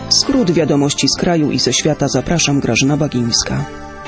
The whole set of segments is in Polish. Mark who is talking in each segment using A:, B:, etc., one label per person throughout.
A: Skrót wiadomości z kraju i ze świata. Zapraszam, Grażyna Bagińska.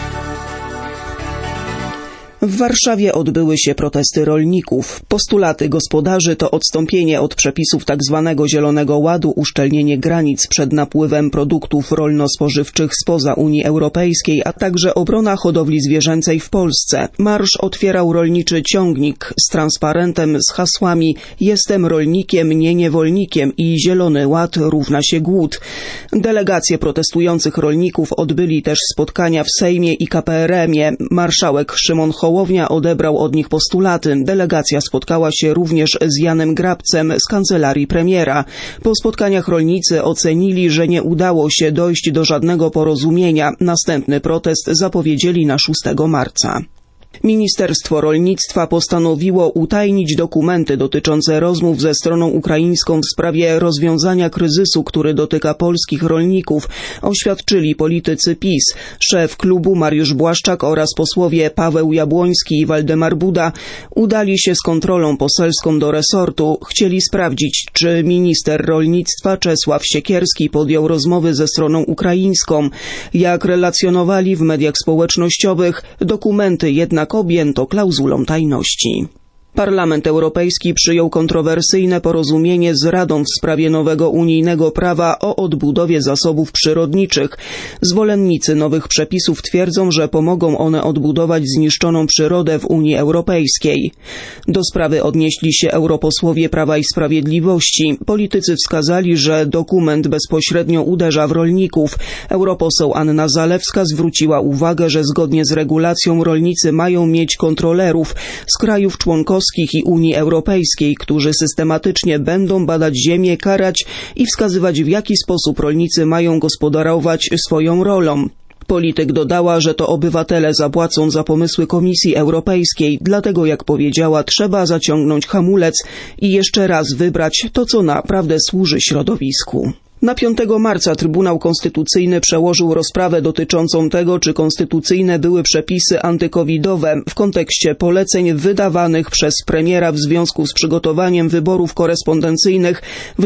A: W Warszawie odbyły się protesty rolników. Postulaty gospodarzy to odstąpienie od przepisów tzw. Zielonego Ładu, uszczelnienie granic przed napływem produktów rolno-spożywczych spoza Unii Europejskiej, a także obrona hodowli zwierzęcej w Polsce. Marsz otwierał rolniczy ciągnik z transparentem z hasłami „Jestem rolnikiem, nie niewolnikiem” i „Zielony Ład równa się głód”. Delegacje protestujących rolników odbyli też spotkania w Sejmie i KPRM-ie. Marszałek Szymon Hołownia odebrał od nich postulaty. Delegacja spotkała się również z Janem Grabcem z kancelarii premiera. Po spotkaniach rolnicy ocenili, że nie udało się dojść do żadnego porozumienia. Następny protest zapowiedzieli na 6 marca. Ministerstwo Rolnictwa postanowiło utajnić dokumenty dotyczące rozmów ze stroną ukraińską w sprawie rozwiązania kryzysu, który dotyka polskich rolników, oświadczyli politycy PiS. Szef klubu Mariusz Błaszczak oraz posłowie Paweł Jabłoński i Waldemar Buda udali się z kontrolą poselską do resortu. Chcieli sprawdzić, czy minister rolnictwa Czesław Siekierski podjął rozmowy ze stroną ukraińską. Jak relacjonowali w mediach społecznościowych, dokumenty jednak objęto klauzulą tajności. Parlament Europejski przyjął kontrowersyjne porozumienie z Radą w sprawie nowego unijnego prawa o odbudowie zasobów przyrodniczych. Zwolennicy nowych przepisów twierdzą, że pomogą one odbudować zniszczoną przyrodę w Unii Europejskiej. Do sprawy odnieśli się europosłowie Prawa i Sprawiedliwości. Politycy wskazali, że dokument bezpośrednio uderza w rolników. Europoseł Anna Zalewska zwróciła uwagę, że zgodnie z regulacją rolnicy mają mieć kontrolerów z krajów członkowskich i Unii Europejskiej, którzy systematycznie będą badać ziemię, karać i wskazywać, w jaki sposób rolnicy mają gospodarować swoją rolą. Polityk dodała, że to obywatele zapłacą za pomysły Komisji Europejskiej, dlatego, jak powiedziała, trzeba zaciągnąć hamulec i jeszcze raz wybrać to, co naprawdę służy środowisku. Na 5 marca Trybunał Konstytucyjny przełożył rozprawę dotyczącą tego, czy konstytucyjne były przepisy antykowidowe w kontekście poleceń wydawanych przez premiera w związku z przygotowaniem wyborów korespondencyjnych w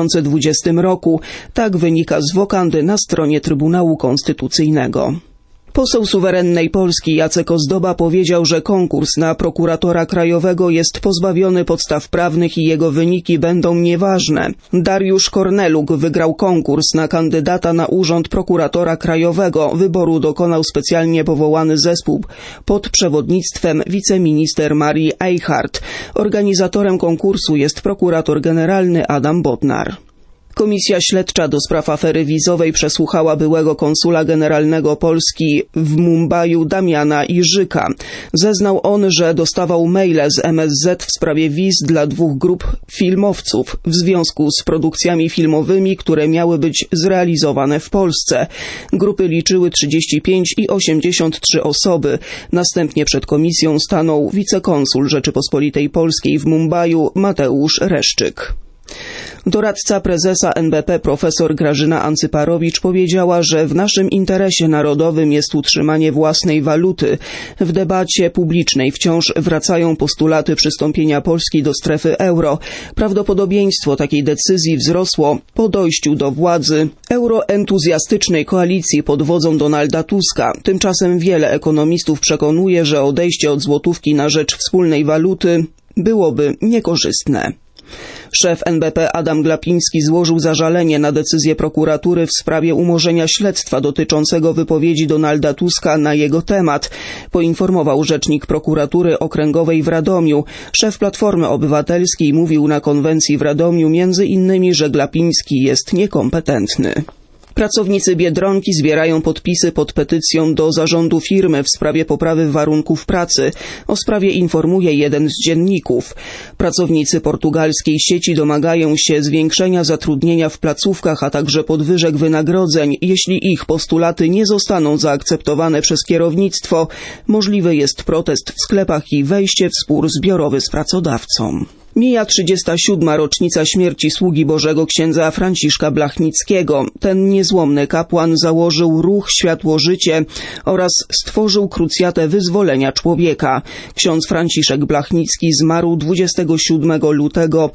A: 2020 roku. Tak wynika z wokandy na stronie Trybunału Konstytucyjnego. Poseł suwerennej Polski Jacek Ozdoba powiedział, że konkurs na prokuratora krajowego jest pozbawiony podstaw prawnych i jego wyniki będą nieważne. Dariusz Korneluk wygrał konkurs na kandydata na urząd prokuratora krajowego. Wyboru dokonał specjalnie powołany zespół pod przewodnictwem wiceminister Marii Eichhardt. Organizatorem konkursu jest prokurator generalny Adam Bodnar. Komisja śledcza do spraw afery wizowej przesłuchała byłego konsula generalnego Polski w Mumbaiu Damiana Iżyka. Zeznał on, że dostawał maile z MSZ w sprawie wiz dla 2 grup filmowców w związku z produkcjami filmowymi, które miały być zrealizowane w Polsce. Grupy liczyły 35 i 83 osoby. Następnie przed komisją stanął wicekonsul Rzeczypospolitej Polskiej w Mumbaiu Mateusz Reszczyk. Doradca prezesa NBP profesor Grażyna Ancyparowicz powiedziała, że w naszym interesie narodowym jest utrzymanie własnej waluty. W debacie publicznej wciąż wracają postulaty przystąpienia Polski do strefy euro. Prawdopodobieństwo takiej decyzji wzrosło po dojściu do władzy euroentuzjastycznej koalicji pod wodzą Donalda Tuska. Tymczasem wiele ekonomistów przekonuje, że odejście od złotówki na rzecz wspólnej waluty byłoby niekorzystne. Szef NBP Adam Glapiński złożył zażalenie na decyzję prokuratury w sprawie umorzenia śledztwa dotyczącego wypowiedzi Donalda Tuska na jego temat, poinformował rzecznik prokuratury okręgowej w Radomiu. Szef Platformy Obywatelskiej mówił na konwencji w Radomiu między innymi, że Glapiński jest niekompetentny. Pracownicy Biedronki zbierają podpisy pod petycją do zarządu firmy w sprawie poprawy warunków pracy. O sprawie informuje jeden z dzienników. Pracownicy portugalskiej sieci domagają się zwiększenia zatrudnienia w placówkach, a także podwyżek wynagrodzeń. Jeśli ich postulaty nie zostaną zaakceptowane przez kierownictwo, możliwy jest protest w sklepach i wejście w spór zbiorowy z pracodawcą. Mija 37. rocznica śmierci sługi Bożego księdza Franciszka Blachnickiego. Ten niezłomny kapłan założył ruch Światło-Życie oraz stworzył krucjatę wyzwolenia człowieka. Ksiądz Franciszek Blachnicki zmarł 27 lutego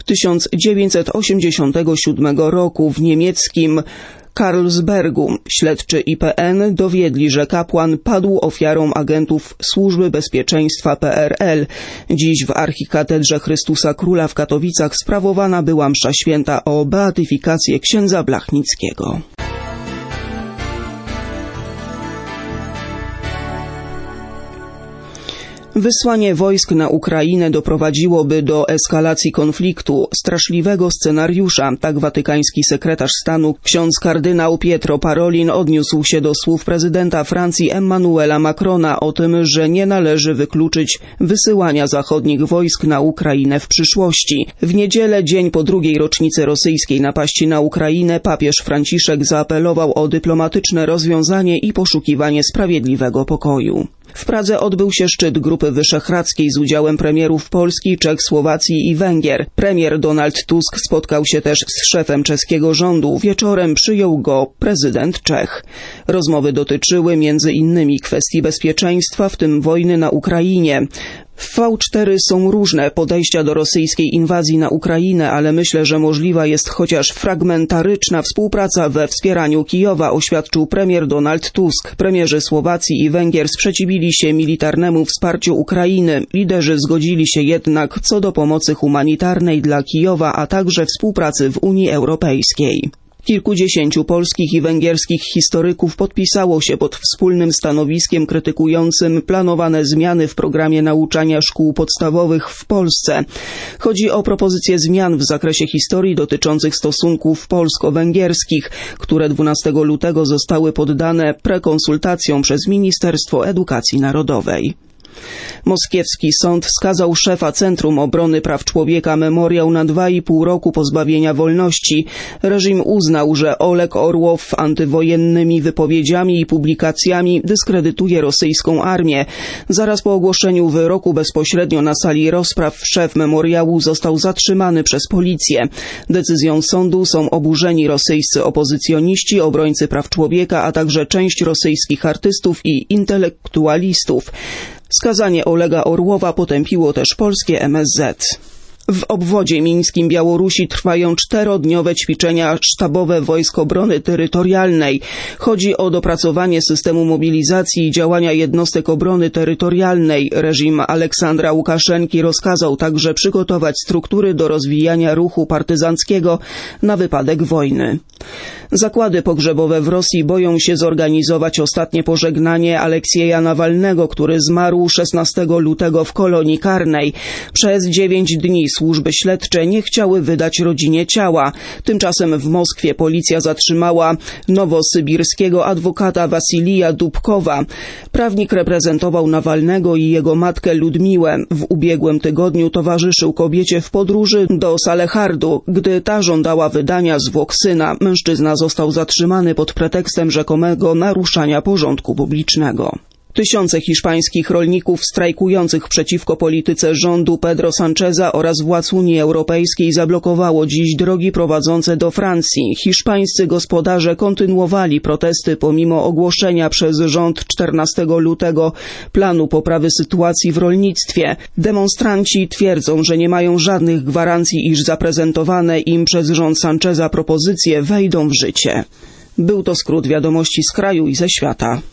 A: 1987 roku w niemieckim Karlsbergu. Śledczy IPN dowiedli, że kapłan padł ofiarą agentów Służby Bezpieczeństwa PRL. Dziś w Archikatedrze Chrystusa Króla w Katowicach sprawowana była msza święta o beatyfikację księdza Blachnickiego. Wysłanie wojsk na Ukrainę doprowadziłoby do eskalacji konfliktu, straszliwego scenariusza, tak watykański sekretarz stanu ksiądz kardynał Pietro Parolin odniósł się do słów prezydenta Francji Emmanuela Macrona o tym, że nie należy wykluczyć wysyłania zachodnich wojsk na Ukrainę w przyszłości. W niedzielę, dzień po drugiej rocznicy rosyjskiej napaści na Ukrainę, papież Franciszek zaapelował o dyplomatyczne rozwiązanie i poszukiwanie sprawiedliwego pokoju. W Pradze odbył się szczyt Grupy Wyszehradzkiej z udziałem premierów Polski, Czech, Słowacji i Węgier. Premier Donald Tusk spotkał się też z szefem czeskiego rządu. Wieczorem przyjął go prezydent Czech. Rozmowy dotyczyły między innymi kwestii bezpieczeństwa, w tym wojny na Ukrainie. W V4 są różne podejścia do rosyjskiej inwazji na Ukrainę, ale myślę, że możliwa jest chociaż fragmentaryczna współpraca we wspieraniu Kijowa, oświadczył premier Donald Tusk. Premierzy Słowacji i Węgier sprzeciwili się militarnemu wsparciu Ukrainy. Liderzy zgodzili się jednak co do pomocy humanitarnej dla Kijowa, a także współpracy w Unii Europejskiej. Kilkudziesięciu polskich i węgierskich historyków podpisało się pod wspólnym stanowiskiem krytykującym planowane zmiany w programie nauczania szkół podstawowych w Polsce. Chodzi o propozycje zmian w zakresie historii dotyczących stosunków polsko-węgierskich, które 12 lutego zostały poddane prekonsultacjom przez Ministerstwo Edukacji Narodowej. Moskiewski sąd skazał szefa Centrum Obrony Praw Człowieka Memoriał na 2,5 roku pozbawienia wolności. Reżim uznał, że Oleg Orłow antywojennymi wypowiedziami i publikacjami dyskredytuje rosyjską armię. Zaraz po ogłoszeniu wyroku bezpośrednio na sali rozpraw szef Memoriału został zatrzymany przez policję. Decyzją sądu są oburzeni rosyjscy opozycjoniści, obrońcy praw człowieka, a także część rosyjskich artystów i intelektualistów. Skazanie Olega Orłowa potępiło też polskie MSZ. W obwodzie mińskim Białorusi trwają 4-dniowe ćwiczenia sztabowe Wojsk Obrony Terytorialnej. Chodzi o dopracowanie systemu mobilizacji i działania jednostek obrony terytorialnej. Reżim Aleksandra Łukaszenki rozkazał także przygotować struktury do rozwijania ruchu partyzanckiego na wypadek wojny. Zakłady pogrzebowe w Rosji boją się zorganizować ostatnie pożegnanie Aleksieja Nawalnego, który zmarł 16 lutego w kolonii karnej. Przez 9 dni służby śledcze nie chciały wydać rodzinie ciała. Tymczasem w Moskwie policja zatrzymała nowosybirskiego adwokata Wasilija Dubkowa. Prawnik reprezentował Nawalnego i jego matkę Ludmiłę. W ubiegłym tygodniu towarzyszył kobiecie w podróży do Salehardu. Gdy ta żądała wydania zwłok syna, mężczyzna został zatrzymany pod pretekstem rzekomego naruszania porządku publicznego. Tysiące hiszpańskich rolników strajkujących przeciwko polityce rządu Pedro Sancheza oraz władz Unii Europejskiej zablokowało dziś drogi prowadzące do Francji. Hiszpańscy gospodarze kontynuowali protesty pomimo ogłoszenia przez rząd 14 lutego planu poprawy sytuacji w rolnictwie. Demonstranci twierdzą, że nie mają żadnych gwarancji, iż zaprezentowane im przez rząd Sancheza propozycje wejdą w życie. Był to skrót wiadomości z kraju i ze świata.